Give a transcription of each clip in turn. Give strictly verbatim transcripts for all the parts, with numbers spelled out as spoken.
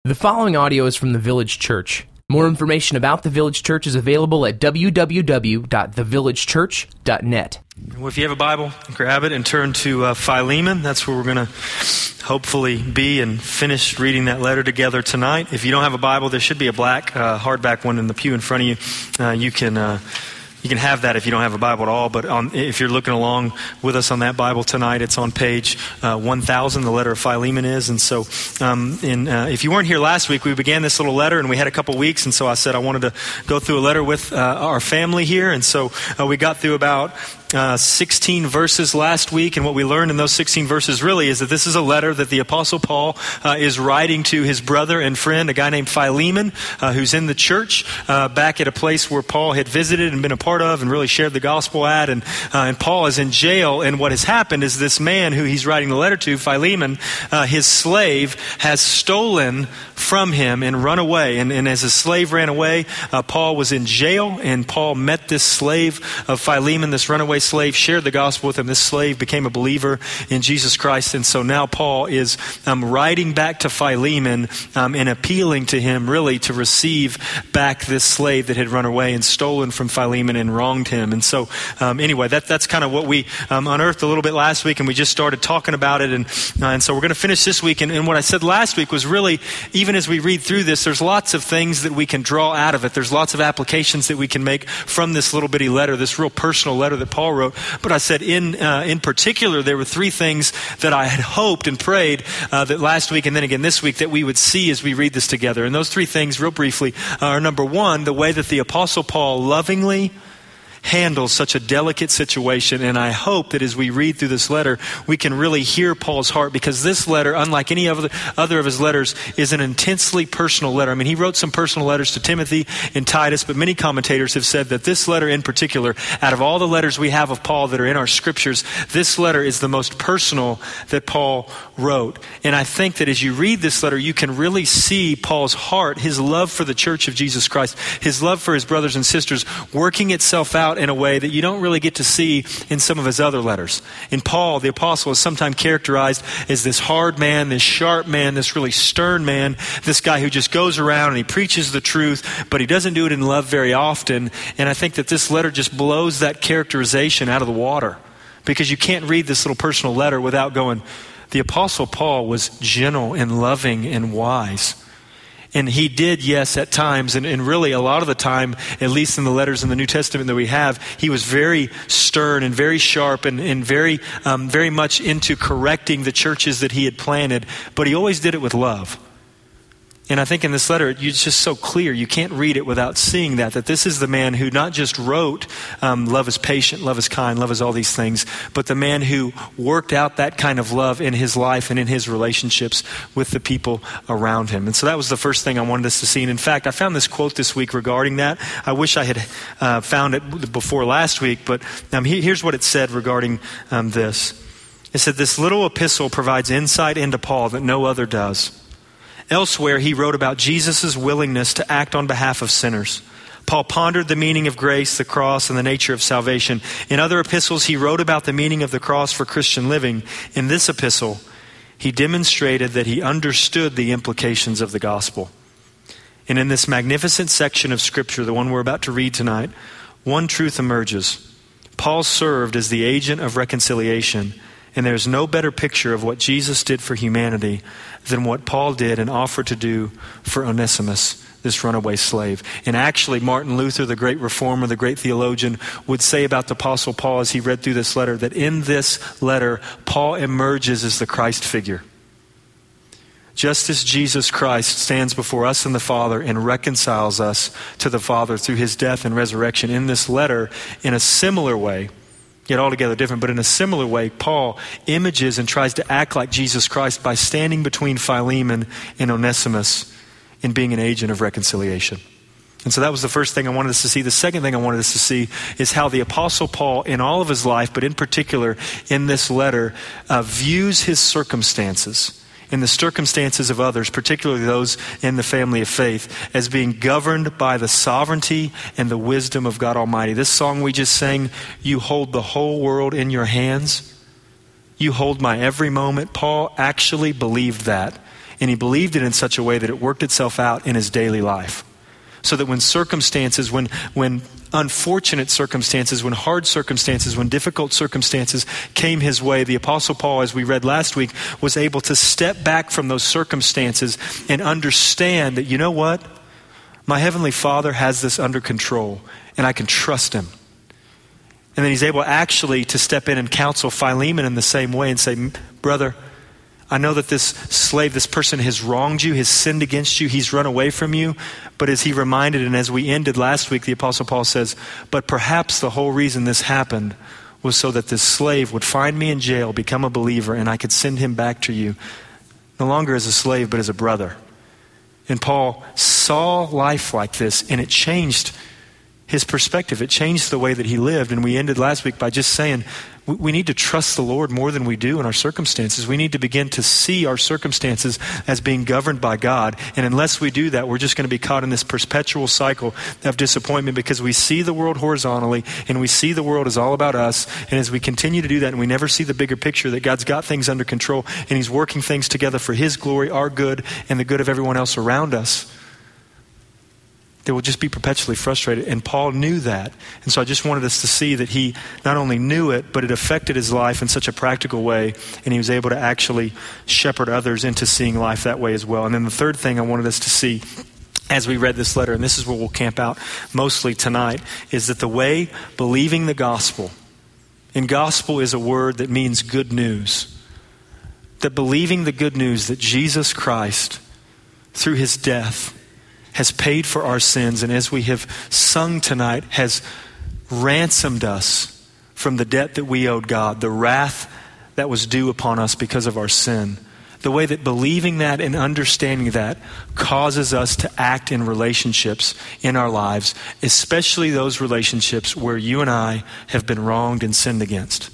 The following audio is from the Village Church. More information about the Village Church is available at w w w dot the village church dot net. Well, if you have a Bible, grab it and turn to uh, Philemon. That's where we're going to hopefully be and finish reading that letter together tonight. If you don't have a Bible, there should be a black uh, hardback one in the pew in front of you. Uh, you can... Uh, You can have that if you don't have a Bible at all, but on, if you're looking along with us on that Bible tonight, it's on page uh, one thousand, the letter of Philemon is. And so um, in, uh, if you weren't here last week, we began this little letter, and we had a couple weeks, and so I said I wanted to go through a letter with uh, our family here. And so uh, we got through about uh, sixteen verses last week, and what we learned in those sixteen verses really is that this is a letter that the Apostle Paul uh, is writing to his brother and friend, a guy named Philemon, uh, who's in the church uh, back at a place where Paul had visited and been a part of and really shared the gospel at, and uh, and Paul is in jail, and what has happened is this man who he's writing the letter to, Philemon, uh, his slave, has stolen from him and run away, and, and as his slave ran away, uh, Paul was in jail, and Paul met this slave of Philemon, this runaway slave, shared the gospel with him. This slave became a believer in Jesus Christ, and so now Paul is um, writing back to Philemon um, and appealing to him really to receive back this slave that had run away and stolen from Philemon and wronged him. And so um, anyway, that, that's kind of what we um, unearthed a little bit last week, and we just started talking about it, and, uh, and so we're going to finish this week. And, and what I said last week was really, even as we read through this, there's lots of things that we can draw out of it. There's lots of applications that we can make from this little bitty letter, this real personal letter that Paul wrote. But I said in uh, in particular, there were three things that I had hoped and prayed uh, that last week and then again this week that we would see as we read this together. And those three things, real briefly, are number one, the way that the Apostle Paul lovingly handles such a delicate situation. And I hope that as we read through this letter, we can really hear Paul's heart, because this letter, unlike any other, other of his letters, is an intensely personal letter. I mean, he wrote some personal letters to Timothy and Titus, but many commentators have said that this letter in particular, out of all the letters we have of Paul that are in our scriptures, this letter is the most personal that Paul wrote. And I think that as you read this letter, you can really see Paul's heart, his love for the church of Jesus Christ, his love for his brothers and sisters, working itself out in a way that you don't really get to see in some of his other letters. And Paul, the apostle, is sometimes characterized as this hard man, this sharp man, this really stern man, this guy who just goes around and he preaches the truth, but he doesn't do it in love very often. And I think that this letter just blows that characterization out of the water, because you can't read this little personal letter without going, the apostle Paul was gentle and loving and wise. And he did, yes, at times, and, and really a lot of the time, at least in the letters in the New Testament that we have, he was very stern and very sharp and, and very um, very much into correcting the churches that he had planted, but he always did it with love. And I think in this letter, it's just so clear. You can't read it without seeing that, that this is the man who not just wrote, um, love is patient, love is kind, love is all these things, but the man who worked out that kind of love in his life and in his relationships with the people around him. And so that was the first thing I wanted us to see. And in fact, I found this quote this week regarding that. I wish I had uh, found it before last week, but um, he, here's what it said regarding um, this. It said, "This little epistle provides insight into Paul that no other does. Elsewhere, he wrote about Jesus' willingness to act on behalf of sinners. Paul pondered the meaning of grace, the cross, and the nature of salvation. In other epistles, he wrote about the meaning of the cross for Christian living. In this epistle, he demonstrated that he understood the implications of the gospel. And in this magnificent section of Scripture, the one we're about to read tonight, one truth emerges. Paul served as the agent of reconciliation. And there's no better picture of what Jesus did for humanity than what Paul did and offered to do for Onesimus, this runaway slave." And actually, Martin Luther, the great reformer, the great theologian, would say about the Apostle Paul as he read through this letter, that in this letter, Paul emerges as the Christ figure. Just as Jesus Christ stands before us and the Father and reconciles us to the Father through his death and resurrection, in this letter, in a similar way, yet altogether different, but in a similar way, Paul images and tries to act like Jesus Christ by standing between Philemon and Onesimus and being an agent of reconciliation. And so that was the first thing I wanted us to see. The second thing I wanted us to see is how the Apostle Paul, in all of his life, but in particular in this letter, uh, views his circumstances in the circumstances of others, particularly those in the family of faith, as being governed by the sovereignty and the wisdom of God Almighty. This song we just sang, "You hold the whole world in your hands. You hold my every moment." Paul actually believed that. And he believed it in such a way that it worked itself out in his daily life. So that when circumstances, when when unfortunate circumstances, when hard circumstances, when difficult circumstances came his way, the Apostle Paul, as we read last week, was able to step back from those circumstances and understand that, you know what? My Heavenly Father has this under control, and I can trust him. And then he's able actually to step in and counsel Philemon in the same way and say, brother, I know that this slave, this person has wronged you, has sinned against you, he's run away from you. But as he reminded, and as we ended last week, the Apostle Paul says, but perhaps the whole reason this happened was so that this slave would find me in jail, become a believer, and I could send him back to you, no longer as a slave, but as a brother. And Paul saw life like this, and it changed his perspective. It changed the way that he lived. And we ended last week by just saying, we need to trust the Lord more than we do in our circumstances. We need to begin to see our circumstances as being governed by God. And unless we do that, we're just going to be caught in this perpetual cycle of disappointment because we see the world horizontally and we see the world is all about us. And as we continue to do that and we never see the bigger picture that God's got things under control and he's working things together for his glory, our good, and the good of everyone else around us, they will just be perpetually frustrated. And Paul knew that. And so I just wanted us to see that he not only knew it, but it affected his life in such a practical way. And he was able to actually shepherd others into seeing life that way as well. And then the third thing I wanted us to see as we read this letter, and this is where we'll camp out mostly tonight, is that the way believing the gospel, and gospel is a word that means good news, that believing the good news that Jesus Christ, through his death, has paid for our sins, and as we have sung tonight, has ransomed us from the debt that we owed God, the wrath that was due upon us because of our sin. The way that believing that and understanding that causes us to act in relationships in our lives, especially those relationships where you and I have been wronged and sinned against.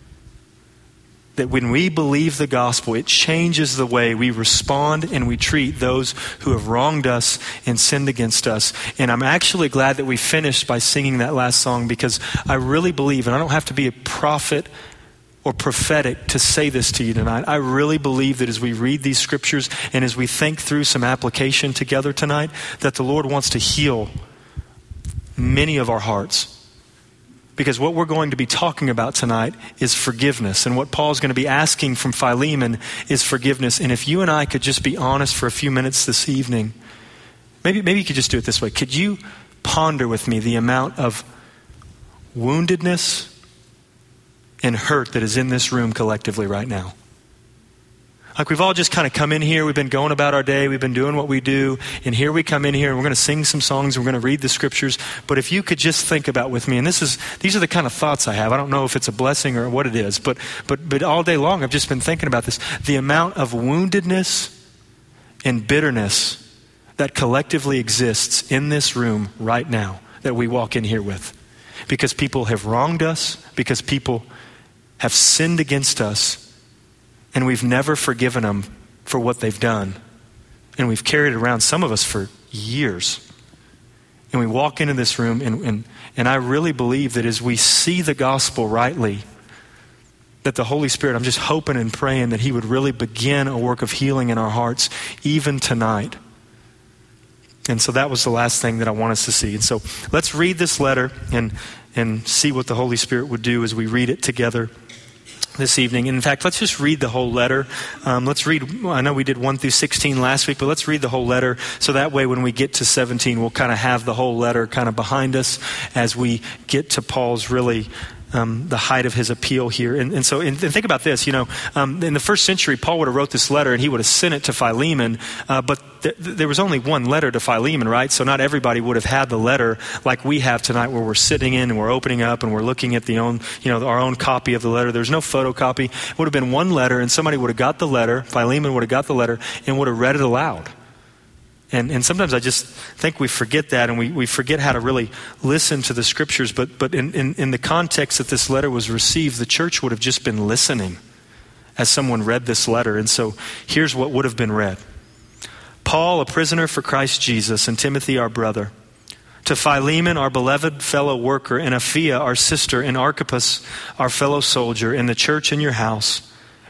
That when we believe the gospel, it changes the way we respond and we treat those who have wronged us and sinned against us. And I'm actually glad that we finished by singing that last song, because I really believe, and I don't have to be a prophet or prophetic to say this to you tonight, I really believe that as we read these scriptures and as we think through some application together tonight, that the Lord wants to heal many of our hearts. Because what we're going to be talking about tonight is forgiveness. And what Paul's going to be asking from Philemon is forgiveness. And if you and I could just be honest for a few minutes this evening, maybe, maybe you could just do it this way. Could you ponder with me the amount of woundedness and hurt that is in this room collectively right now? Like we've all just kind of come in here, we've been going about our day, we've been doing what we do, and here we come in here and we're going to sing some songs, and we're going to read the scriptures. But if you could just think about with me, and this is these are the kind of thoughts I have. I don't know if it's a blessing or what it is, but but but all day long I've just been thinking about this. The amount of woundedness and bitterness that collectively exists in this room right now that we walk in here with. Because people have wronged us, because people have sinned against us, and we've never forgiven them for what they've done. And we've carried it around, some of us, for years. And we walk into this room, and, and, and I really believe that as we see the gospel rightly, that the Holy Spirit, I'm just hoping and praying that he would really begin a work of healing in our hearts, even tonight. And so that was the last thing that I want us to see. And so let's read this letter and, and see what the Holy Spirit would do as we read it together this evening. And in fact, let's just read the whole letter. Um, let's read, I know we did one through sixteen last week, but let's read the whole letter. So that way when we get to seventeen, we'll kind of have the whole letter kind of behind us as we get to Paul's really Um, the height of his appeal here. And, and so and, and think about this, you know, um, in the first century, Paul would have wrote this letter and he would have sent it to Philemon, uh, but th- th- there was only one letter to Philemon, right? So not everybody would have had the letter like we have tonight, where we're sitting in and we're opening up and we're looking at the own, you know, our own copy of the letter. There's no photocopy. It would have been one letter, and somebody would have got the letter, Philemon would have got the letter and would have read it aloud. And, and sometimes I just think we forget that, and we, we forget how to really listen to the scriptures. But, but in, in, in the context that this letter was received, the church would have just been listening as someone read this letter. And so here's what would have been read. Paul, a prisoner for Christ Jesus, and Timothy, our brother, to Philemon, our beloved fellow worker, and Apphia, our sister, and Archippus, our fellow soldier, in the church in your house,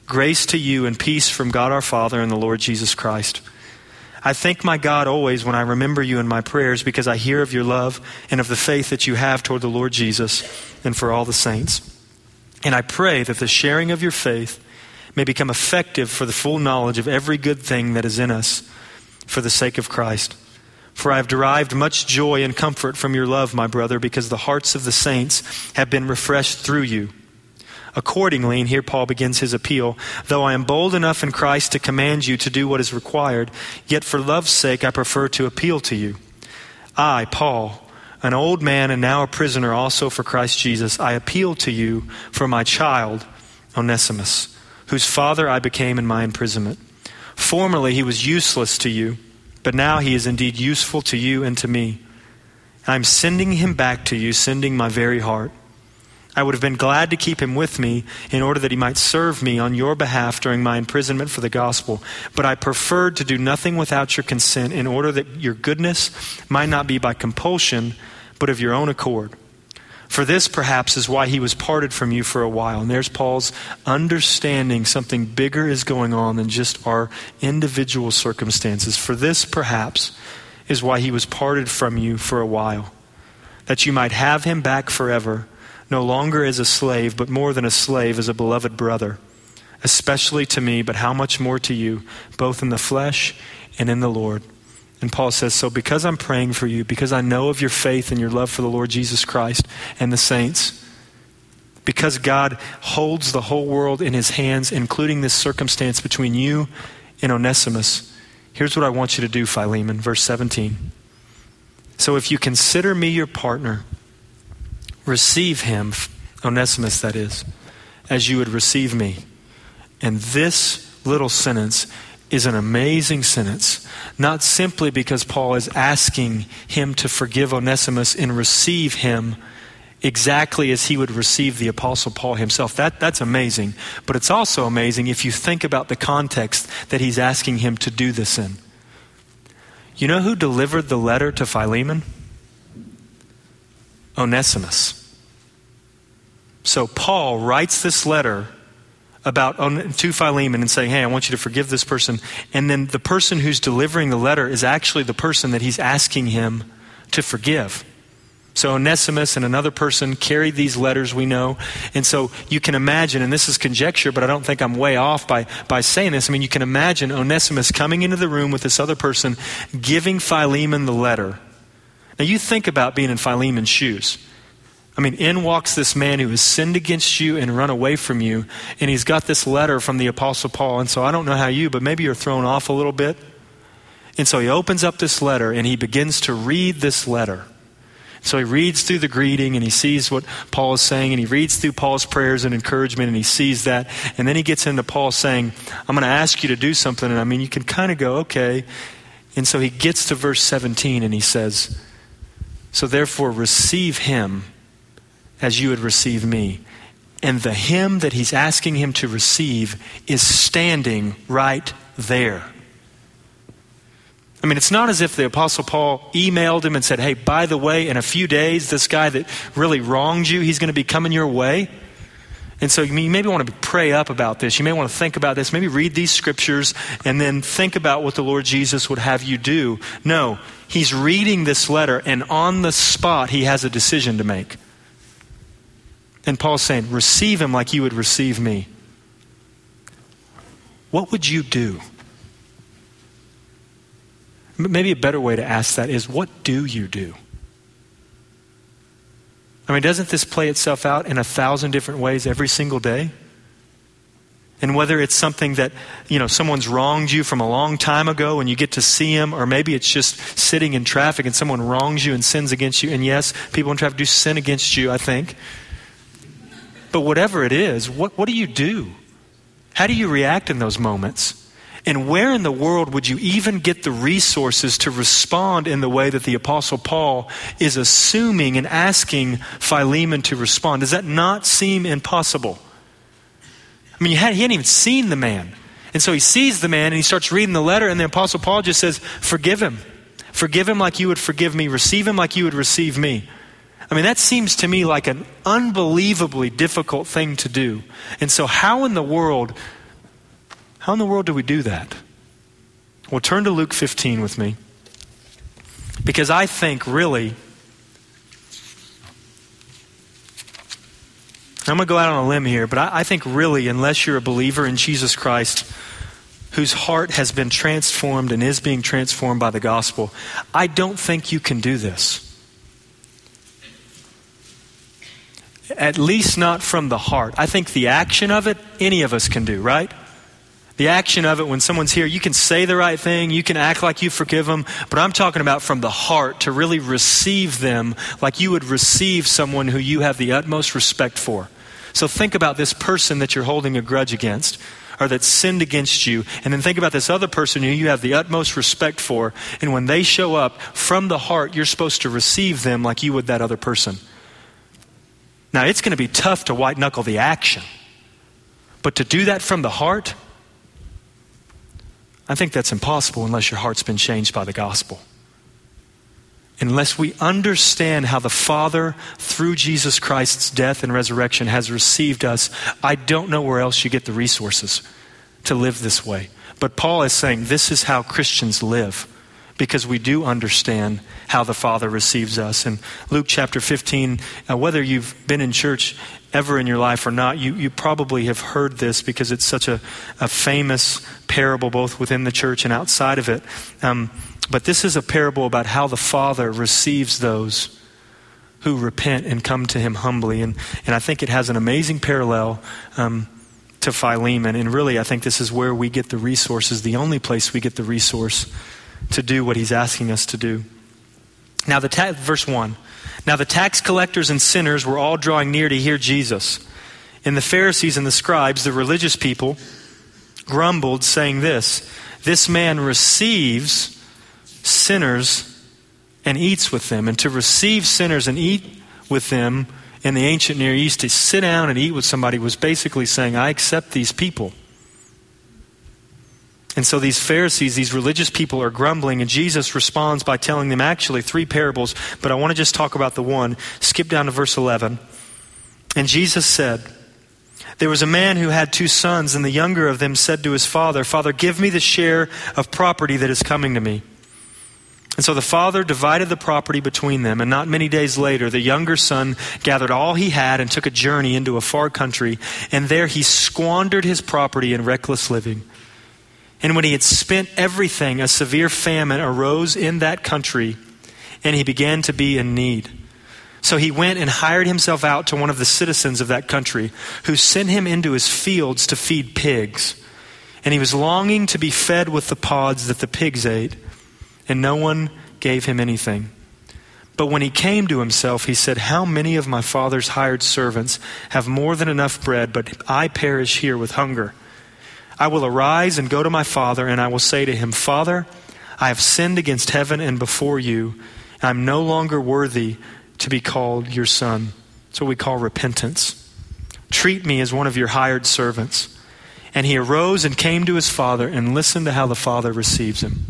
Grace to you and peace from God our Father and the Lord Jesus Christ. I thank my God always when I remember you in my prayers, because I hear of your love and of the faith that you have toward the Lord Jesus and for all the saints. And I pray that the sharing of your faith may become effective for the full knowledge of every good thing that is in us for the sake of Christ. For I have derived much joy and comfort from your love, my brother, because the hearts of the saints have been refreshed through you. Accordingly, and here Paul begins his appeal, though I am bold enough in Christ to command you to do what is required, yet for love's sake I prefer to appeal to you. I, Paul, an old man and now a prisoner also for Christ Jesus, I appeal to you for my child, Onesimus, whose father I became in my imprisonment. Formerly he was useless to you, but now he is indeed useful to you and to me. I am sending him back to you, sending my very heart. I would have been glad to keep him with me in order that he might serve me on your behalf during my imprisonment for the gospel. But I preferred to do nothing without your consent in order that your goodness might not be by compulsion, but of your own accord. For this perhaps is why he was parted from you for a while. And there's Paul's understanding something bigger is going on than just our individual circumstances. For this perhaps is why he was parted from you for a while, that you might have him back forever, no longer as a slave, but more than a slave, as a beloved brother, especially to me, but how much more to you, both in the flesh and in the Lord. And Paul says, so because I'm praying for you, because I know of your faith and your love for the Lord Jesus Christ and the saints, because God holds the whole world in his hands, including this circumstance between you and Onesimus, here's what I want you to do, Philemon, verse seventeen. So if you consider me your partner, receive him, Onesimus that is, as you would receive me. And this little sentence is an amazing sentence, not simply because Paul is asking him to forgive Onesimus and receive him exactly as he would receive the Apostle Paul himself. That, that's amazing. But it's also amazing if you think about the context that he's asking him to do this in. You know who delivered the letter to Philemon? Onesimus. So Paul writes this letter about to Philemon and saying, hey, I want you to forgive this person. And then the person who's delivering the letter is actually the person that he's asking him to forgive. So Onesimus and another person carried these letters, we know. And so you can imagine, and this is conjecture, but I don't think I'm way off by, by saying this. I mean, you can imagine Onesimus coming into the room with this other person, giving Philemon the letter. Now you think about being in Philemon's shoes. I mean, in walks this man who has sinned against you and run away from you, and he's got this letter from the Apostle Paul. And so I don't know how you, but maybe you're thrown off a little bit. And so he opens up this letter and he begins to read this letter. So he reads through the greeting and he sees what Paul is saying, and he reads through Paul's prayers and encouragement, and he sees that. And then he gets into Paul saying, I'm going to ask you to do something. And I mean, you can kind of go, okay. And so he gets to verse seventeen and he says, so therefore receive him as you would receive me. And the him that he's asking him to receive is standing right there. I mean, it's not as if the Apostle Paul emailed him and said, hey, by the way, in a few days, this guy that really wronged you, he's going to be coming your way. And so you maybe want to pray up about this. You may want to think about this. Maybe read these scriptures and then think about what the Lord Jesus would have you do. No, he's reading this letter, and on the spot, he has a decision to make. And Paul's saying, receive him like you would receive me. What would you do? Maybe a better way to ask that is, what do you do? I mean, doesn't this play itself out in a thousand different ways every single day? And whether it's something that, you know, someone's wronged you from a long time ago and you get to see him, or maybe it's just sitting in traffic and someone wrongs you and sins against you. And yes, people in traffic do sin against you, I think. But whatever it is, what, what do you do? How do you react in those moments? And where in the world would you even get the resources to respond in the way that the Apostle Paul is assuming and asking Philemon to respond? Does that not seem impossible? I mean, he hadn't even seen the man. And so he sees the man and he starts reading the letter, and the Apostle Paul just says, forgive him. Forgive him like you would forgive me. Receive him like you would receive me. I mean, that seems to me like an unbelievably difficult thing to do. And so how in the world How in the world do we do that? Well, turn to Luke fifteen with me. Because I think really, I'm going to go out on a limb here, but I, I think really, unless you're a believer in Jesus Christ, whose heart has been transformed and is being transformed by the gospel, I don't think you can do this. At least not from the heart. I think the action of it, any of us can do, right? The action of it, when someone's here, you can say the right thing, you can act like you forgive them, but I'm talking about from the heart, to really receive them like you would receive someone who you have the utmost respect for. So think about this person that you're holding a grudge against, or that sinned against you, and then think about this other person who you have the utmost respect for, and when they show up from the heart, you're supposed to receive them like you would that other person. Now, it's going to be tough to white knuckle the action, but to do that from the heart, I think that's impossible unless your heart's been changed by the gospel. Unless we understand how the Father, through Jesus Christ's death and resurrection, has received us, I don't know where else you get the resources to live this way. But Paul is saying this is how Christians live, because we do understand how the Father receives us. In Luke chapter fifteen, uh, whether you've been in church ever in your life or not, you, you probably have heard this because it's such a, a famous parable both within the church and outside of it. Um, But this is a parable about how the Father receives those who repent and come to him humbly. And, and I think it has an amazing parallel um, to Philemon. And really, I think this is where we get the resources, the only place we get the resource to do what he's asking us to do. Now, the ta- verse one. Now the tax collectors and sinners were all drawing near to hear Jesus. And the Pharisees and the scribes, the religious people, grumbled, saying this, "This man receives sinners and eats with them." And to receive sinners and eat with them in the ancient Near East, to sit down and eat with somebody, was basically saying, I accept these people. And so these Pharisees, these religious people, are grumbling, and Jesus responds by telling them actually three parables, but I want to just talk about the one. Skip down to verse eleven. And Jesus said, "There was a man who had two sons, and the younger of them said to his father, 'Father, give me the share of property that is coming to me.' And so the father divided the property between them, and not many days later, the younger son gathered all he had and took a journey into a far country, and there he squandered his property in reckless living. And when he had spent everything, a severe famine arose in that country, and he began to be in need. So he went and hired himself out to one of the citizens of that country, who sent him into his fields to feed pigs. And he was longing to be fed with the pods that the pigs ate, and no one gave him anything. But when he came to himself, he said, 'How many of my father's hired servants have more than enough bread, but I perish here with hunger? I will arise and go to my father, and I will say to him, Father, I have sinned against heaven and before you. I am no longer worthy to be called your son.'" That's what we call repentance. "Treat me as one of your hired servants." And he arose and came to his father, and listened to how the father receives him.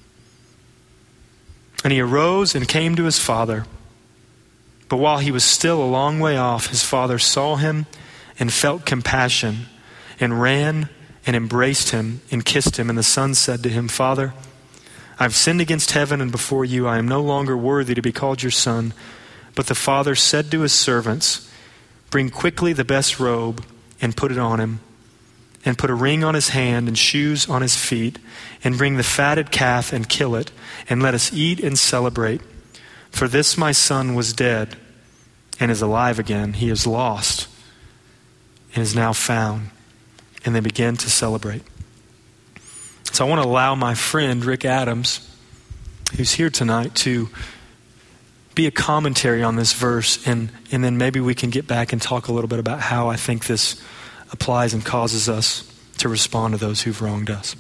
And he arose and came to his father. But while he was still a long way off, his father saw him and felt compassion, and ran and embraced him and kissed him. And the son said to him, "Father, I have sinned against heaven and before you. I am no longer worthy to be called your son." But the father said to his servants, "Bring quickly the best robe and put it on him, and put a ring on his hand and shoes on his feet, and bring the fatted calf and kill it, and let us eat and celebrate. For this my son was dead and is alive again. He is lost and is now found." And they began to celebrate. So I want to allow my friend Rick Adams, who's here tonight, to be a commentary on this verse, and, and then maybe we can get back and talk a little bit about how I think this applies and causes us to respond to those who've wronged us.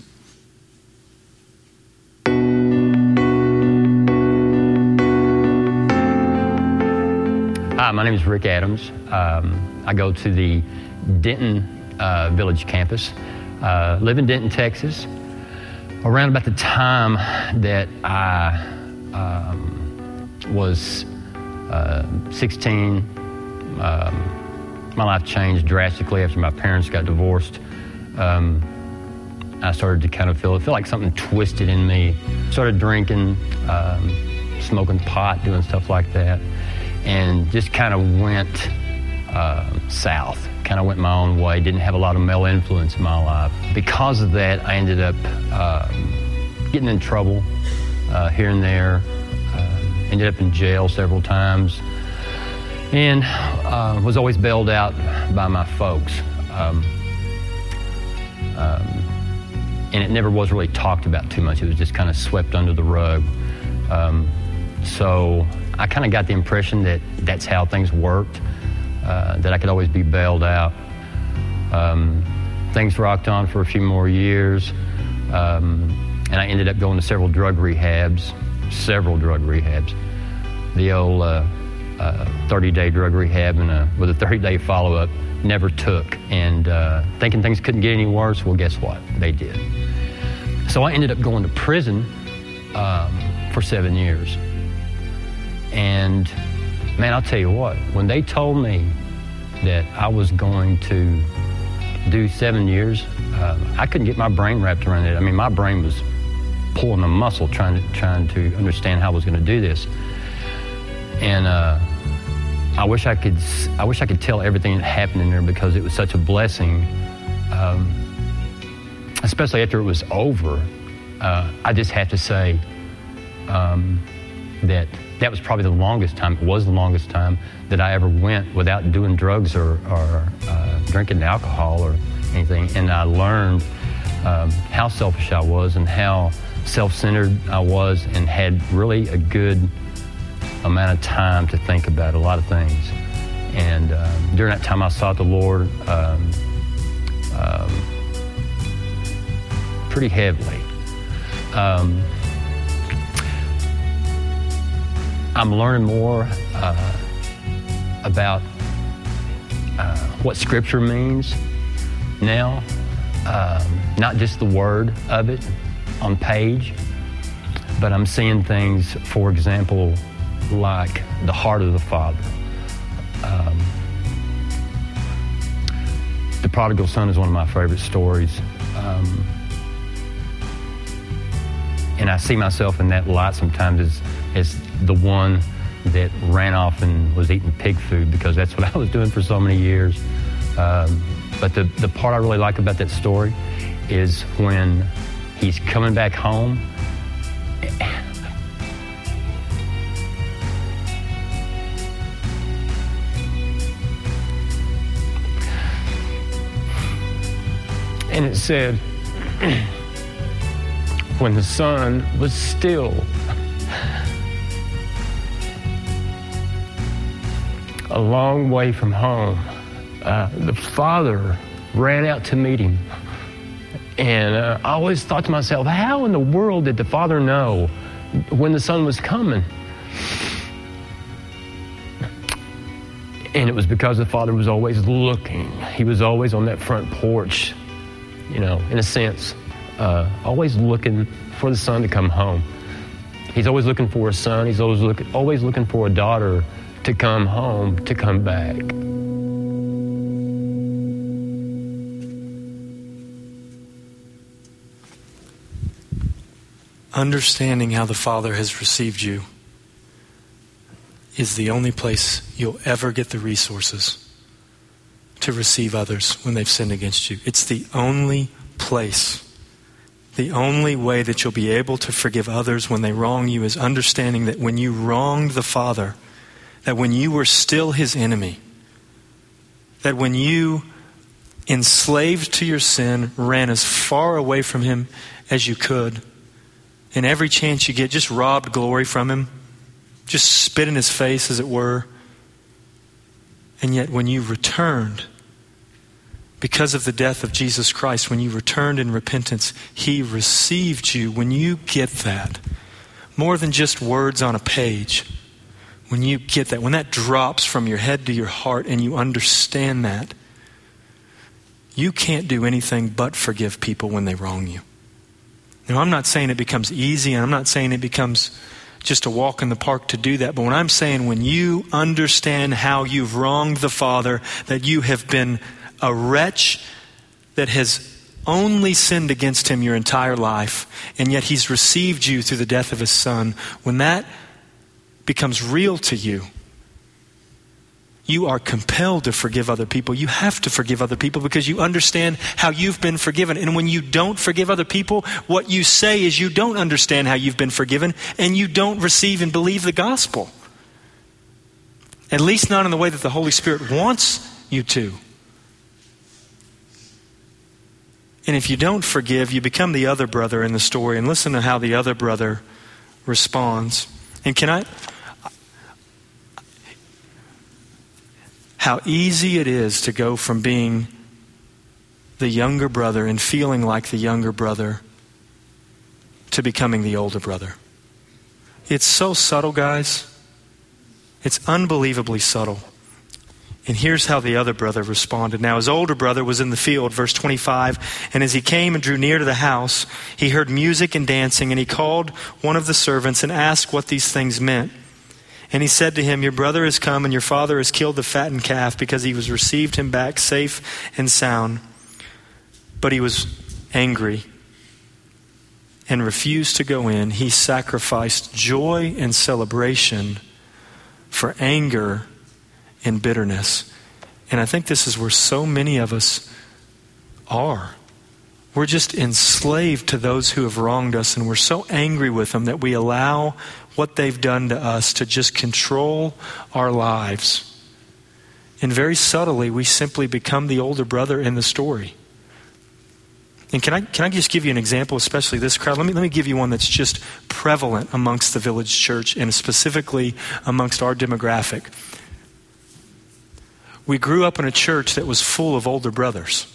Hi, my name is Rick Adams. Um, I go to the Denton uh, Village campus. Uh, live in Denton, Texas. Around about the time that I um, was uh, sixteen, um, my life changed drastically after my parents got divorced. Um, I started to kind of feel, it felt like something twisted in me. Started drinking, um, smoking pot, doing stuff like that, and just kind of went uh, south. Kind of went my own way. Didn't have a lot of male influence in my life. Because of that, I ended up uh, getting in trouble uh, here and there. Uh, ended up in jail several times, and uh, was always bailed out by my folks. Um, um, and it never was really talked about too much. It was just kind of swept under the rug. Um, so I kind of got the impression that that's how things worked, uh, that I could always be bailed out. Um, things rocked on for a few more years, um, and I ended up going to several drug rehabs, several drug rehabs. The old uh, uh, thirty-day drug rehab and a, with a thirty-day follow-up never took, and uh, thinking things couldn't get any worse, well, guess what? They did. So I ended up going to prison um, for seven years. And, man, I'll tell you what, when they told me that I was going to do seven years, uh, I couldn't get my brain wrapped around it. I mean, my brain was pulling a muscle trying to, trying to understand how I was going to do this. And uh, I wish I could. I wish I could tell everything that happened in there, because it was such a blessing. Um, especially after it was over, uh, I just have to say um, that that was probably the longest time. It was the longest time that I ever went without doing drugs or, or uh, drinking alcohol or anything. And I learned um, how selfish I was and how self-centered I was, and had really a good amount of time to think about a lot of things. And um, during that time, I sought the Lord um, um, pretty heavily. Um, I'm learning more uh, about uh, what Scripture means now, um, not just the word of it on page, but I'm seeing things, for example, like the heart of the Father. Um, the prodigal son is one of my favorite stories. Um, and I see myself in that light sometimes as, as the one that ran off and was eating pig food, because that's what I was doing for so many years. Um, but the, the part I really like about that story is when he's coming back home. And it said, when the son was still a long way from home, uh, the father ran out to meet him. And uh, I always thought to myself, how in the world did the father know when the son was coming? And it was because the father was always looking. He was always on that front porch, you know, in a sense, uh, always looking for the son to come home. He's always looking for a son. He's always, look, always looking for a daughter to come home, to come back. Understanding how the Father has received you is the only place you'll ever get the resources to receive others when they've sinned against you. It's the only place. The only way that you'll be able to forgive others when they wrong you is understanding that when you wronged the Father, that when you were still His enemy, that when you, enslaved to your sin, ran as far away from Him as you could, and every chance you get, just robbed glory from Him, just spit in His face, as it were. And yet when you returned, because of the death of Jesus Christ, when you returned in repentance, He received you. When you get that, more than just words on a page, when you get that, when that drops from your head to your heart and you understand that, you can't do anything but forgive people when they wrong you. Now, I'm not saying it becomes easy, and I'm not saying it becomes just a walk in the park to do that. But when I'm saying when you understand how you've wronged the Father, that you have been a wretch that has only sinned against him your entire life, and yet he's received you through the death of his son, when that becomes real to you, you are compelled to forgive other people. You have to forgive other people because you understand how you've been forgiven. And when you don't forgive other people, what you say is you don't understand how you've been forgiven, and you don't receive and believe the gospel. At least not in the way that the Holy Spirit wants you to. And if you don't forgive, you become the other brother in the story. And listen to how the other brother responds. And can I... How easy it is to go from being the younger brother and feeling like the younger brother to becoming the older brother. It's so subtle, guys. It's unbelievably subtle. And here's how the other brother responded. Now his older brother was in the field, verse twenty-five, and as he came and drew near to the house, he heard music and dancing, and he called one of the servants and asked what these things meant. And he said to him, your brother has come, and your father has killed the fattened calf because he was received him back safe and sound. But he was angry and refused to go in. He sacrificed joy and celebration for anger and bitterness. And I think this is where so many of us are. We're just enslaved to those who have wronged us, and we're so angry with them that we allow what they've done to us to just control our lives. And very subtly, we simply become the older brother in the story. And can I can I just give you an example, especially this crowd? Let me let me give you one that's just prevalent amongst the Village Church, and specifically amongst our demographic. We grew up in a church that was full of older brothers.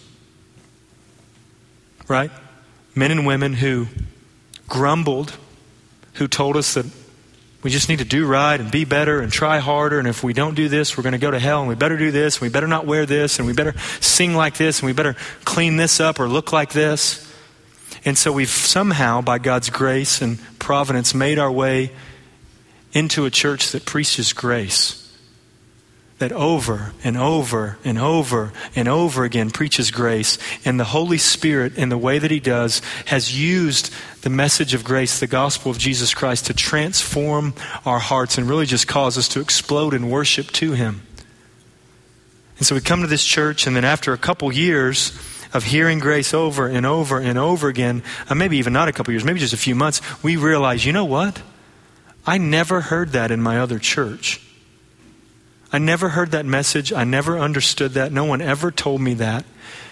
Right? Men and women who grumbled, who told us that we just need to do right and be better and try harder, and if we don't do this, we're going to go to hell, and we better do this, and we better not wear this, and we better sing like this, and we better clean this up or look like this. And so we've somehow, by God's grace and providence, made our way into a church that preaches grace. That over and over and over and over again preaches grace. And the Holy Spirit, in the way that He does, has used the message of grace, the gospel of Jesus Christ, to transform our hearts and really just cause us to explode in worship to Him. And so we come to this church, and then after a couple years of hearing grace over and over and over again, uh, maybe even not a couple years, maybe just a few months, we realize, you know what? I never heard that in my other church. I never heard that message. I never understood that. No one ever told me that.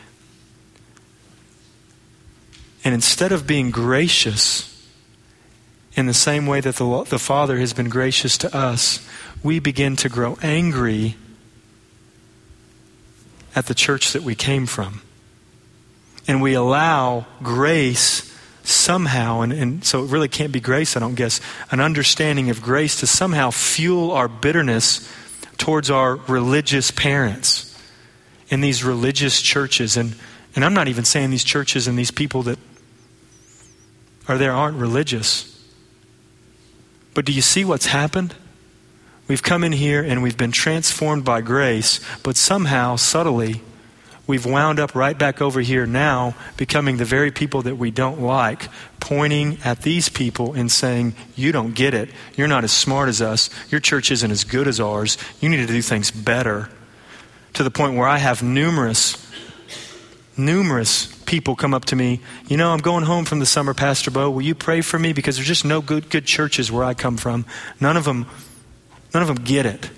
And instead of being gracious in the same way that the, the Father has been gracious to us, we begin to grow angry at the church that we came from. And we allow grace somehow, and, and so it really can't be grace, I don't guess, an understanding of grace to somehow fuel our bitterness towards our religious parents in these religious churches. And, and I'm not even saying these churches and these people that are there aren't religious. But do you see what's happened? We've come in here and we've been transformed by grace, but somehow, subtly, we've wound up right back over here now, becoming the very people that we don't like, pointing at these people and saying, you don't get it. You're not as smart as us. Your church isn't as good as ours. You need to do things better. To the point where I have numerous, numerous people come up to me, you know, I'm going home from the summer, Pastor Bo, will you pray for me? Because there's just no good, good churches where I come from. None of them, none of them get it.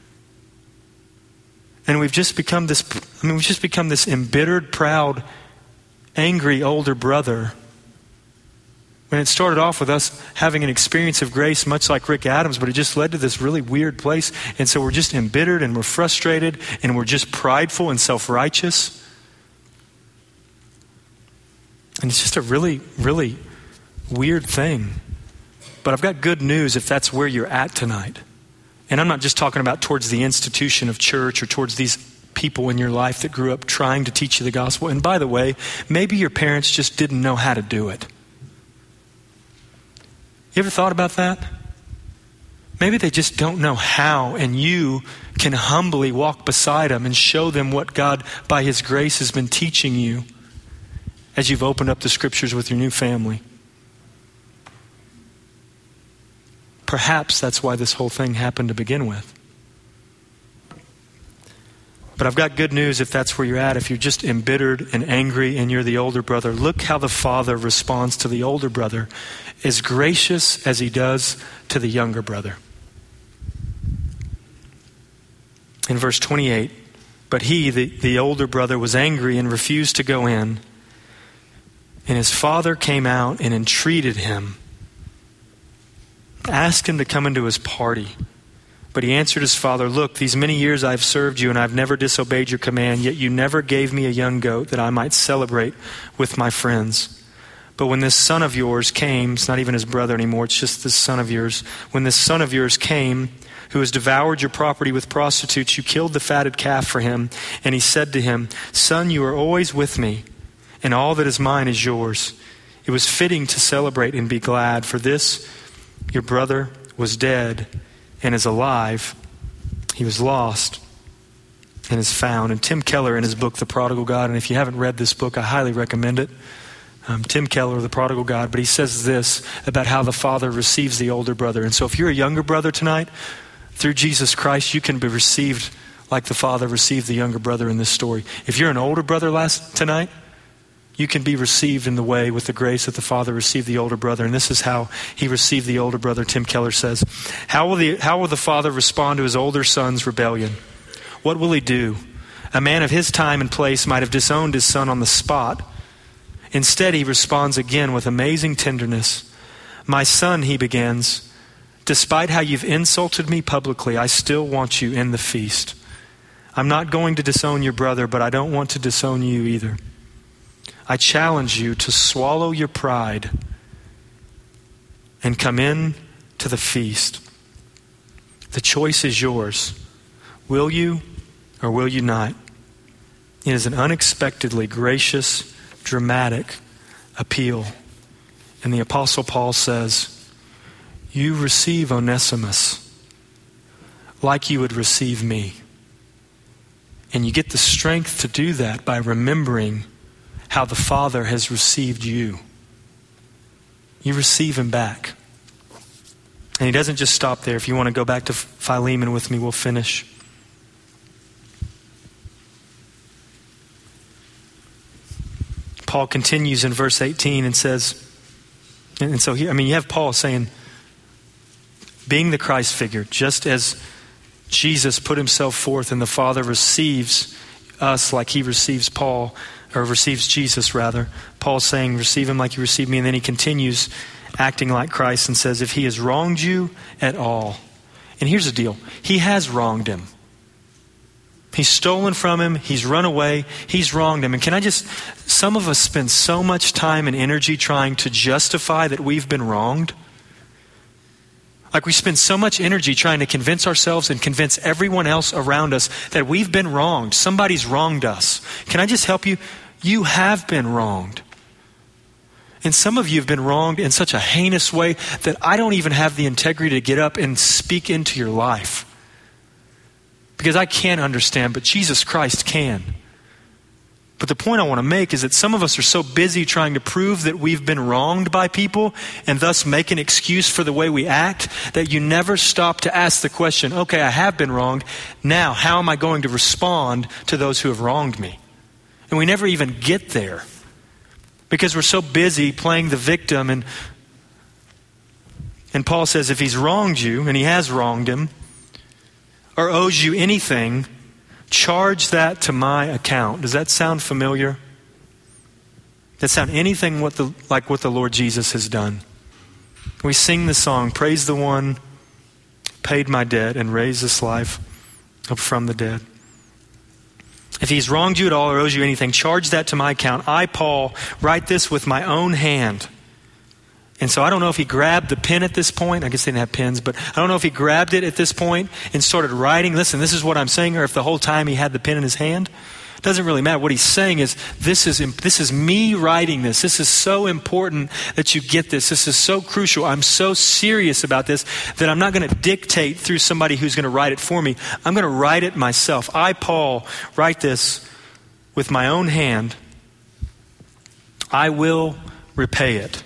And we've just become this, I mean, we've just become this embittered, proud, angry older brother. When it started off with us having an experience of grace, much like Rick Adams, but it just led to this really weird place. And so we're just embittered and we're frustrated and we're just prideful and self-righteous. And it's just a really, really weird thing. But I've got good news if that's where you're at tonight. And I'm not just talking about towards the institution of church or towards these people in your life that grew up trying to teach you the gospel. And by the way, maybe your parents just didn't know how to do it. You ever thought about that? Maybe they just don't know how, and you can humbly walk beside them and show them what God, by His grace, has been teaching you. as you've opened up the scriptures with your new family. Perhaps that's why this whole thing happened to begin with. But I've got good news if that's where you're at. If you're just embittered and angry and you're the older brother, look how the father responds to the older brother, as gracious as he does to the younger brother. In verse twenty-eight, but he, the, the older brother, was angry and refused to go in. And his father came out and entreated him, asked him to come into his party. But he answered his father, look, these many years I've served you and I've never disobeyed your command, yet you never gave me a young goat that I might celebrate with my friends. But when this son of yours came, it's not even his brother anymore, it's just this son of yours. When this son of yours came, who has devoured your property with prostitutes, you killed the fatted calf for him. And he said to him, son, you are always with me, and all that is mine is yours. It was fitting to celebrate and be glad, for this your brother was dead and is alive. He was lost and is found. And Tim Keller, in his book, The Prodigal God, and if you haven't read this book, I highly recommend it. Um, Tim Keller, The Prodigal God, but he says this about how the father receives the older brother. And so if you're a younger brother tonight, through Jesus Christ, you can be received like the father received the younger brother in this story. If you're an older brother last tonight, you can be received in the way with the grace that the father received the older brother. And this is how he received the older brother, Tim Keller says. How will the, how will the father respond to his older son's rebellion? What will he do? A man of his time and place might have disowned his son on the spot. Instead, he responds again with amazing tenderness. My son, he begins, despite how you've insulted me publicly, I still want you in the feast. I'm not going to disown your brother, but I don't want to disown you either. I challenge you to swallow your pride and come in to the feast. The choice is yours. Will you or will you not? It is an unexpectedly gracious, dramatic appeal. And the Apostle Paul says, you receive Onesimus like you would receive me. And you get the strength to do that by remembering how the Father has received you. You receive him back. And he doesn't just stop there. If you want to go back to Philemon with me, we'll finish. Paul continues in verse eighteen and says, and so here, I mean, you have Paul saying, being the Christ figure, just as Jesus put himself forth and the Father receives us like he receives Paul, or receives Jesus rather. Paul's saying, receive him like you receive me. And then he continues acting like Christ and says, if he has wronged you at all. And here's the deal. He has wronged him. He's stolen from him. He's run away. He's wronged him. And can I just, some of us spend so much time and energy trying to justify that we've been wronged. Like we spend so much energy trying to convince ourselves and convince everyone else around us that we've been wronged. Somebody's wronged us. Can I just help you? You have been wronged. And some of you have been wronged in such a heinous way that I don't even have the integrity to get up and speak into your life. Because I can't understand, but Jesus Christ can. But the point I want to make is that some of us are so busy trying to prove that we've been wronged by people and thus make an excuse for the way we act that you never stop to ask the question, okay, I have been wronged. Now, how am I going to respond to those who have wronged me? And we never even get there because we're so busy playing the victim. And, and Paul says if he's wronged you, and he has wronged him, or owes you anything, charge that to my account. Does that sound familiar? Does that sound anything what the, like what the Lord Jesus has done? We sing the song, praise the one, paid my debt and raised this life up from the dead. If he's wronged you at all or owes you anything, charge that to my account. I, Paul, write this with my own hand. And so I don't know if he grabbed the pen at this point. I guess they didn't have pens, but I don't know if he grabbed it at this point and started writing, listen, this is what I'm saying, or if the whole time he had the pen in his hand. It doesn't really matter. What he's saying is, this is this is me writing this. This is so important that you get this. This is so crucial. I'm so serious about this that I'm not going to dictate through somebody who's going to write it for me. I'm going to write it myself. I, Paul, write this with my own hand I will repay it.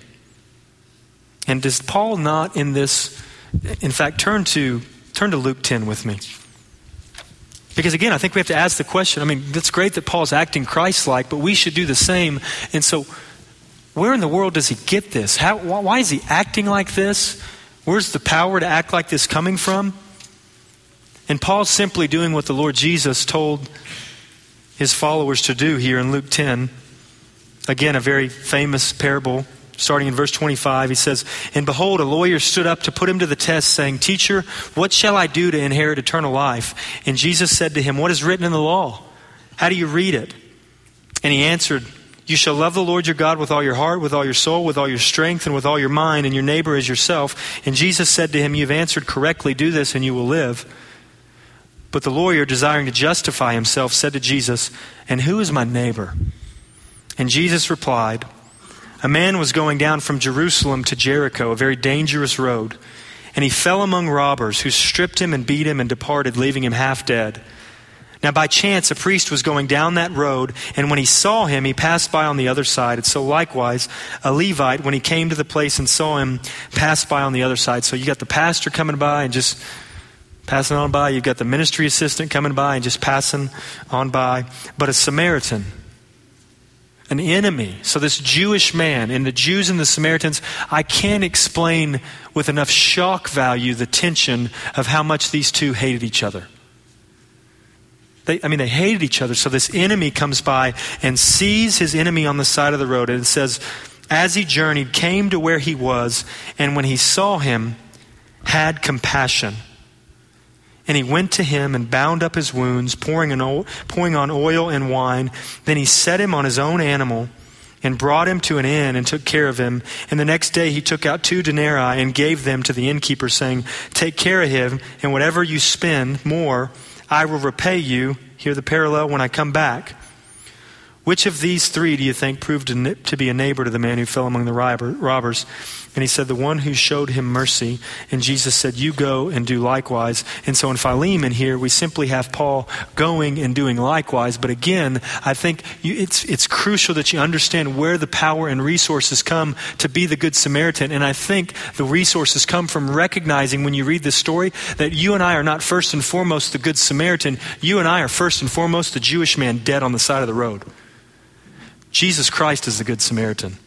And does Paul not in this, in fact, turn to turn to Luke ten with me. Because again, I think we have to ask the question, I mean, it's great that Paul's acting Christ-like, but we should do the same. And so, where in the world does he get this? How, why is he acting like this? Where's the power to act like this coming from? And Paul's simply doing what the Lord Jesus told his followers to do here in Luke ten. Again, a very famous parable. Starting in verse twenty-five, he says, "And behold, a lawyer stood up to put him to the test, saying, 'Teacher, what shall I do to inherit eternal life?' And Jesus said to him, 'What is written in the law? How do you read it?' And he answered, 'You shall love the Lord your God with all your heart, with all your soul, with all your strength, and with all your mind, and your neighbor as yourself.' And Jesus said to him, 'You have answered correctly. Do this, and you will live.' But the lawyer, desiring to justify himself, said to Jesus, 'And who is my neighbor?' And Jesus replied, 'A man was going down from Jerusalem to Jericho, a very dangerous road, and he fell among robbers who stripped him and beat him and departed, leaving him half dead. Now by chance a priest was going down that road, and when he saw him, he passed by on the other side. And so likewise, a Levite, when he came to the place and saw him, passed by on the other side.'" So you got the pastor coming by and just passing on by. You've got the ministry assistant coming by and just passing on by. But a Samaritan, an enemy. So this Jewish man, and the Jews and the Samaritans, I can't explain with enough shock value the tension of how much these two hated each other. They, I mean, they hated each other. So this enemy comes by and sees his enemy on the side of the road. And it says, as he journeyed, came to where he was, and when he saw him, had compassion. And he went to him and bound up his wounds, pouring, an oil, pouring on oil and wine. Then he set him on his own animal and brought him to an inn and took care of him. And the next day he took out two denarii and gave them to the innkeeper, saying, "Take care of him, and whatever you spend more, I will repay you." Hear the parallel when I come back. "Which of these three do you think proved to be a neighbor to the man who fell among the robbers?" And he said, "The one who showed him mercy." And Jesus said, "You go and do likewise." And so in Philemon here, we simply have Paul going and doing likewise. But again, I think you, it's it's crucial that you understand where the power and resources come to be the Good Samaritan. And I think the resources come from recognizing when you read this story that you and I are not first and foremost the Good Samaritan. You and I are first and foremost the Jewish man dead on the side of the road. Jesus Christ is the Good Samaritan.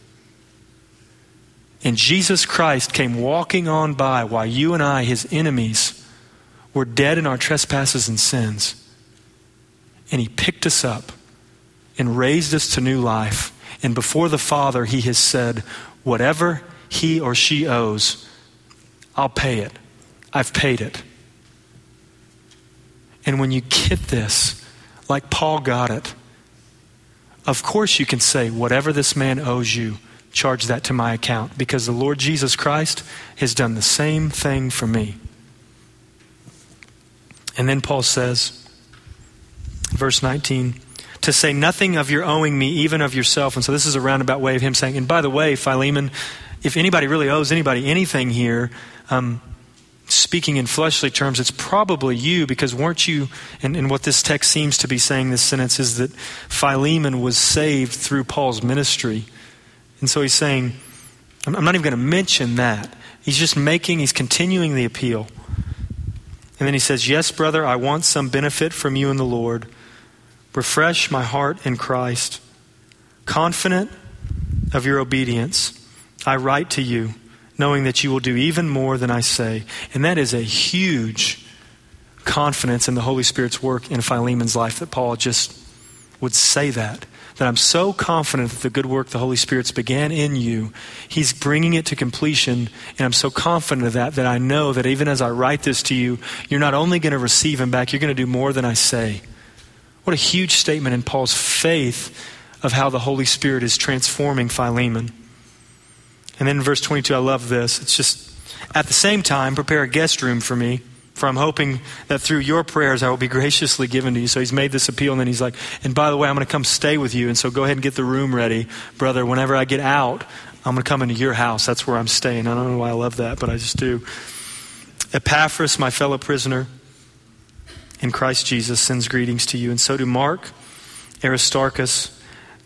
And Jesus Christ came walking on by while you and I, his enemies, were dead in our trespasses and sins. And he picked us up and raised us to new life. And before the Father, he has said, whatever he or she owes, I'll pay it. I've paid it. And when you get this, like Paul got it, of course you can say, whatever this man owes you, charge that to my account, because the Lord Jesus Christ has done the same thing for me. And then Paul says, verse nineteen, "To say nothing of your owing me, even of yourself." And so this is a roundabout way of him saying, and by the way, Philemon, if anybody really owes anybody anything here, um, speaking in fleshly terms, it's probably you, because weren't you, and, and what this text seems to be saying, this sentence, is that Philemon was saved through Paul's ministry. And so he's saying, I'm not even going to mention that. He's just making, he's continuing the appeal. And then he says, "Yes, brother, I want some benefit from you in the Lord. Refresh my heart in Christ. Confident of your obedience, I write to you, knowing that you will do even more than I say." And that is a huge confidence in the Holy Spirit's work in Philemon's life, that Paul just would say that. That I'm so confident that the good work the Holy Spirit's began in you, he's bringing it to completion. And I'm so confident of that, that I know that even as I write this to you, you're not only going to receive him back, you're going to do more than I say. What a huge statement in Paul's faith of how the Holy Spirit is transforming Philemon. And then in verse twenty-two, I love this. It's just, "At the same time, prepare a guest room for me, for I'm hoping that through your prayers I will be graciously given to you." So he's made this appeal, and then he's like, "And by the way, I'm going to come stay with you. And so go ahead and get the room ready, brother. Whenever I get out, I'm going to come into your house. That's where I'm staying." I don't know why I love that, but I just do. "Epaphras, my fellow prisoner in Christ Jesus, sends greetings to you. And so do Mark, Aristarchus,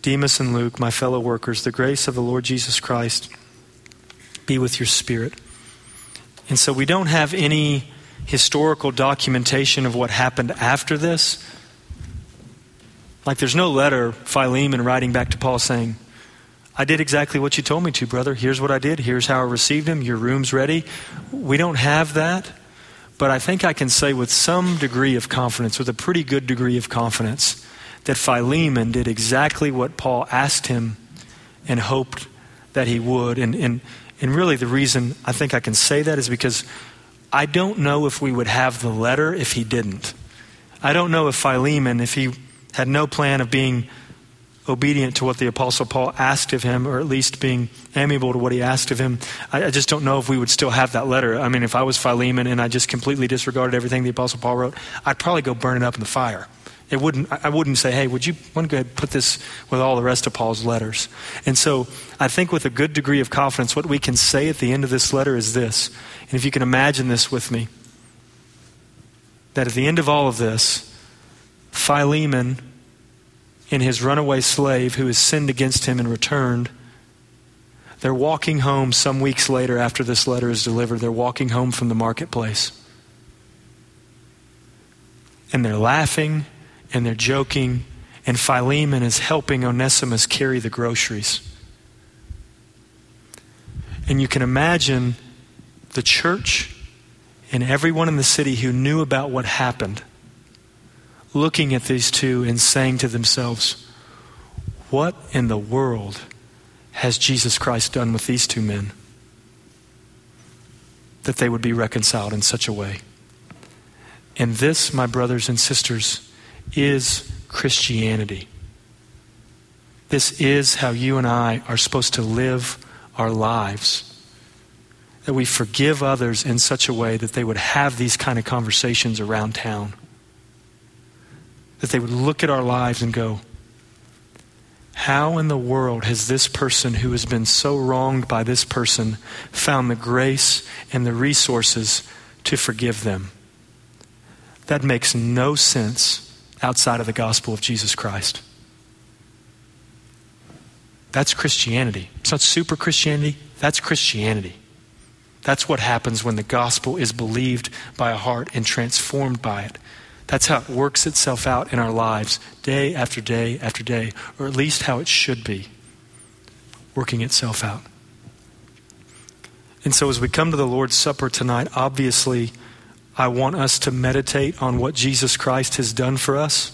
Demas and Luke, my fellow workers, the grace of the Lord Jesus Christ be with your spirit. And so we don't have any historical documentation of what happened after this. Like there's no letter, Philemon writing back to Paul saying, I did exactly what you told me to, brother. Here's what I did. Here's how I received him. Your room's ready. We don't have that. But I think I can say with some degree of confidence, with a pretty good degree of confidence, that Philemon did exactly what Paul asked him and hoped that he would. And, and, and really the reason I think I can say that is because I don't know if we would have the letter if he didn't. I don't know if Philemon, if he had no plan of being obedient to what the Apostle Paul asked of him, or at least being amiable to what he asked of him, I, I just don't know if we would still have that letter. I mean, if I was Philemon and I just completely disregarded everything the Apostle Paul wrote, I'd probably go burn it up in the fire. It wouldn't. I wouldn't say, hey, would you want to go ahead and put this with all the rest of Paul's letters? And so I think with a good degree of confidence, what we can say at the end of this letter is this. And if you can imagine this with me, that at the end of all of this, Philemon and his runaway slave who has sinned against him and returned, they're walking home some weeks later after this letter is delivered. They're walking home from the marketplace. And they're laughing and they're joking, and Philemon is helping Onesimus carry the groceries. And you can imagine the church and everyone in the city who knew about what happened looking at these two and saying to themselves, what in the world has Jesus Christ done with these two men that they would be reconciled in such a way? And this, my brothers and sisters, is Christianity. This is how you and I are supposed to live our lives. That we forgive others in such a way that they would have these kind of conversations around town. That they would look at our lives and go, how in the world has this person who has been so wronged by this person found the grace and the resources to forgive them? That makes no sense outside of the gospel of Jesus Christ. That's Christianity. It's not super Christianity. That's Christianity. That's what happens when the gospel is believed by a heart and transformed by it. That's how it works itself out in our lives day after day after day, or at least how it should be working itself out. And so as we come to the Lord's Supper tonight, obviously, I want us to meditate on what Jesus Christ has done for us.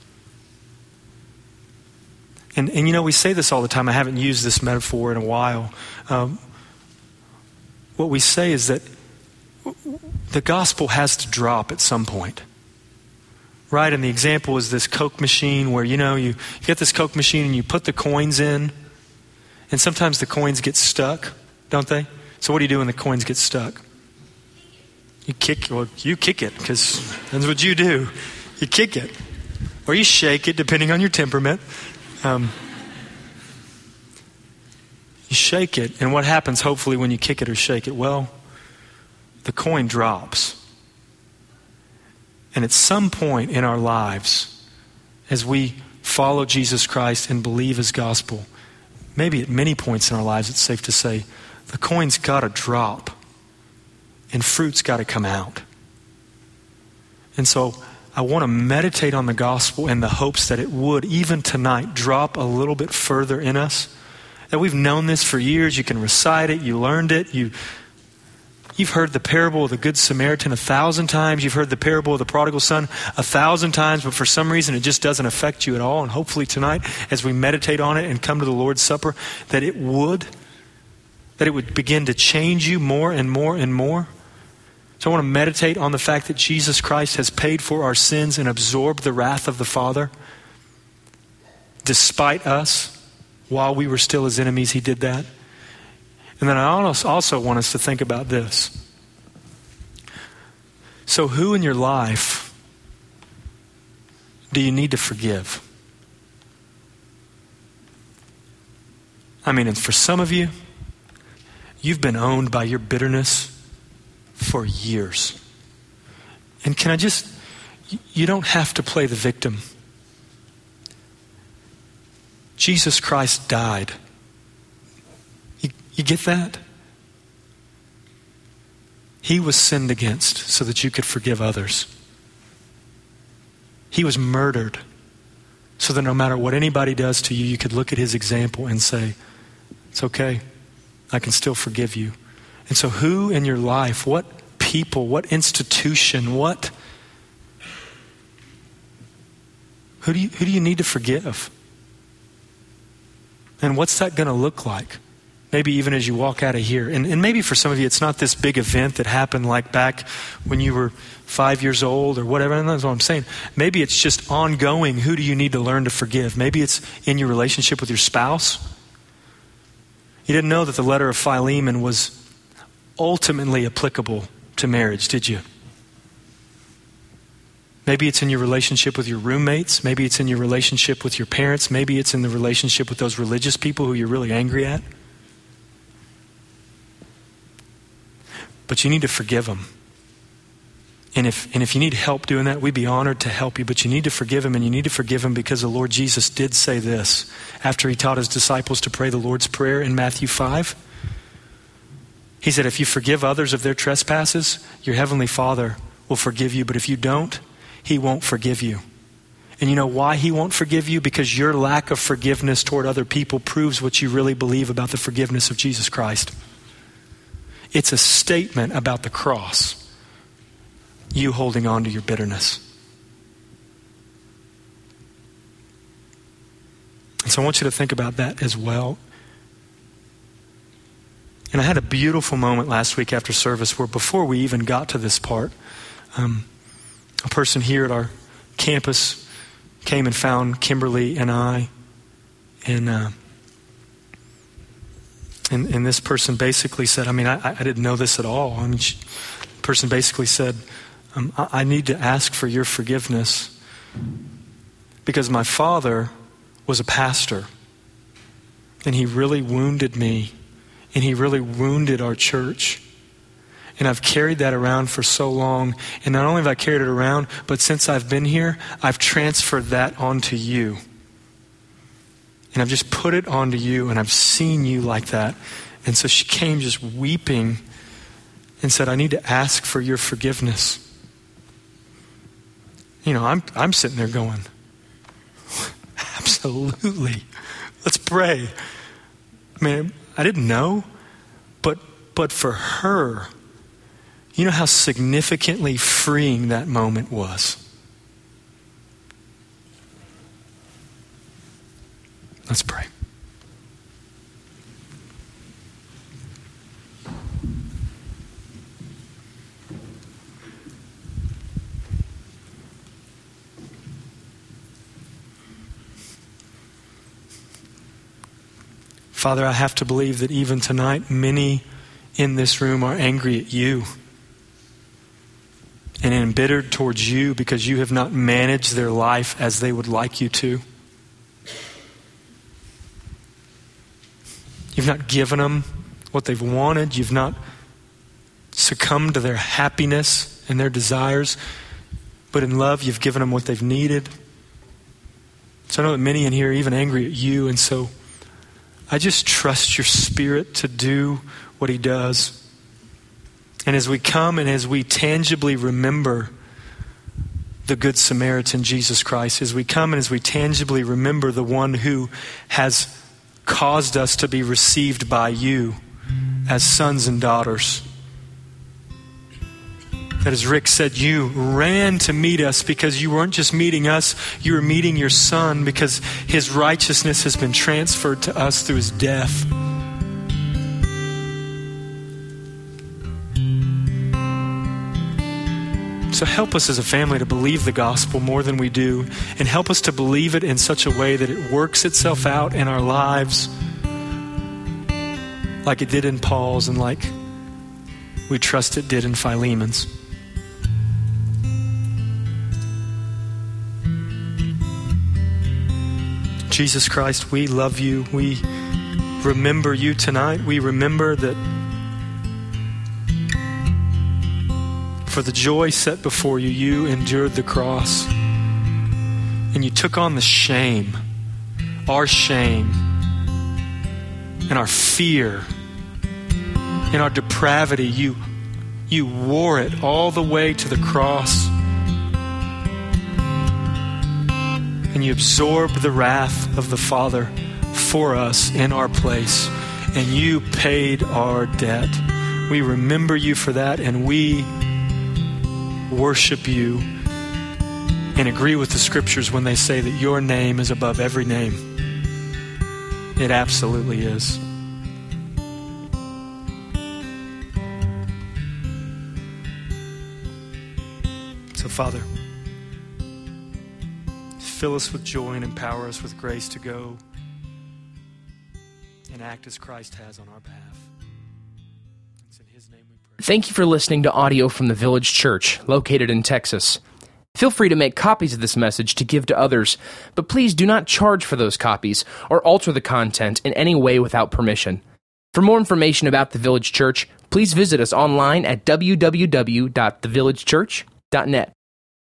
And, and you know, we say this all the time. I haven't used this metaphor in a while. Um, what we say is that the gospel has to drop at some point. Right? And the example is this Coke machine where, you know, you, you get this Coke machine and you put the coins in. And sometimes the coins get stuck, don't they? So what do you do when the coins get stuck? You kick, well, you kick it, because that's what you do. You kick it. Or you shake it, depending on your temperament. Um, you shake it, and what happens, hopefully, when you kick it or shake it? Well, the coin drops. And at some point in our lives, as we follow Jesus Christ and believe his gospel, maybe at many points in our lives, it's safe to say, the coin's got to drop. And fruit's got to come out. And so I want to meditate on the gospel in the hopes that it would, even tonight, drop a little bit further in us. That we've known this for years. You can recite it. You learned it. You, you've heard the parable of the Good Samaritan a thousand times. You've heard the parable of the prodigal son a thousand times. But for some reason, it just doesn't affect you at all. And hopefully tonight, as we meditate on it and come to the Lord's Supper, that it would. That it would begin to change you more and more and more. So I want to meditate on the fact that Jesus Christ has paid for our sins and absorbed the wrath of the Father. Despite us, while we were still his enemies, he did that. And then I also want us to think about this. So who in your life do you need to forgive? I mean, and for some of you, you've been owned by your bitterness for years. And can I just, you don't have to play the victim. Jesus Christ died. You, you get that? He was sinned against so that you could forgive others. He was murdered so that no matter what anybody does to you, you could look at his example and say, it's okay. I can still forgive you. And so who in your life, what people, what institution, what, who do you, who do you need to forgive? And what's that going to look like? Maybe even as you walk out of here. And, and maybe for some of you, it's not this big event that happened like back when you were five years old or whatever. And that's what I'm saying. Maybe it's just ongoing. Who do you need to learn to forgive? Maybe it's in your relationship with your spouse. You didn't know that the letter of Philemon was ultimately applicable to marriage, did you? Maybe it's in your relationship with your roommates. Maybe it's in your relationship with your parents. Maybe it's in the relationship with those religious people who you're really angry at. But you need to forgive them. And if, and if you need help doing that, we'd be honored to help you. But you need to forgive them, and you need to forgive them because the Lord Jesus did say this after he taught his disciples to pray the Lord's Prayer in Matthew five. He said, if you forgive others of their trespasses, your heavenly Father will forgive you. But if you don't, he won't forgive you. And you know why he won't forgive you? Because your lack of forgiveness toward other people proves what you really believe about the forgiveness of Jesus Christ. It's a statement about the cross. You holding on to your bitterness. And so I want you to think about that as well. And I had a beautiful moment last week after service where before we even got to this part, um, a person here at our campus came and found Kimberly and I. And uh, and, and this person basically said, I mean, I, I didn't know this at all. I mean, she, the person basically said, um, I, I need to ask for your forgiveness because my father was a pastor and he really wounded me and he really wounded our church. And I've carried that around for so long. And not only have I carried it around, but since I've been here, I've transferred that onto you. And I've just put it onto you, and I've seen you like that. And so she came just weeping and said, I need to ask for your forgiveness. You know, I'm I'm sitting there going, absolutely. Let's pray. I mean, I didn't know, but but for her, you know how significantly freeing that moment was. Let's pray. Father, I have to believe that even tonight, many in this room are angry at you and embittered towards you because you have not managed their life as they would like you to. You've not given them what they've wanted. You've not succumbed to their happiness and their desires. But in love, you've given them what they've needed. So I know that many in here are even angry at you. And so I just trust your Spirit to do what he does. And as we come and as we tangibly remember the Good Samaritan, Jesus Christ, as we come and as we tangibly remember the one who has caused us to be received by you as sons and daughters. That as Rick said, you ran to meet us because you weren't just meeting us, you were meeting your son because his righteousness has been transferred to us through his death. So help us as a family to believe the gospel more than we do, and help us to believe it in such a way that it works itself out in our lives like it did in Paul's and like we trust it did in Philemon's. Jesus Christ, we love you. We remember you tonight. We remember that for the joy set before you, you endured the cross and you took on the shame our shame and our fear and our depravity. You, you wore it all the way to the cross. And you absorbed the wrath of the Father for us in our place. And you paid our debt. We remember you for that, and we worship you and agree with the Scriptures when they say that your name is above every name. It absolutely is. So, Father, fill us with joy and empower us with grace to go and act as Christ has on our behalf. It's in His name we pray. Thank you for listening to audio from the Village Church, located in Texas. Feel free to make copies of this message to give to others, but please do not charge for those copies or alter the content in any way without permission. For more information about the Village Church, please visit us online at w w w dot the village church dot net.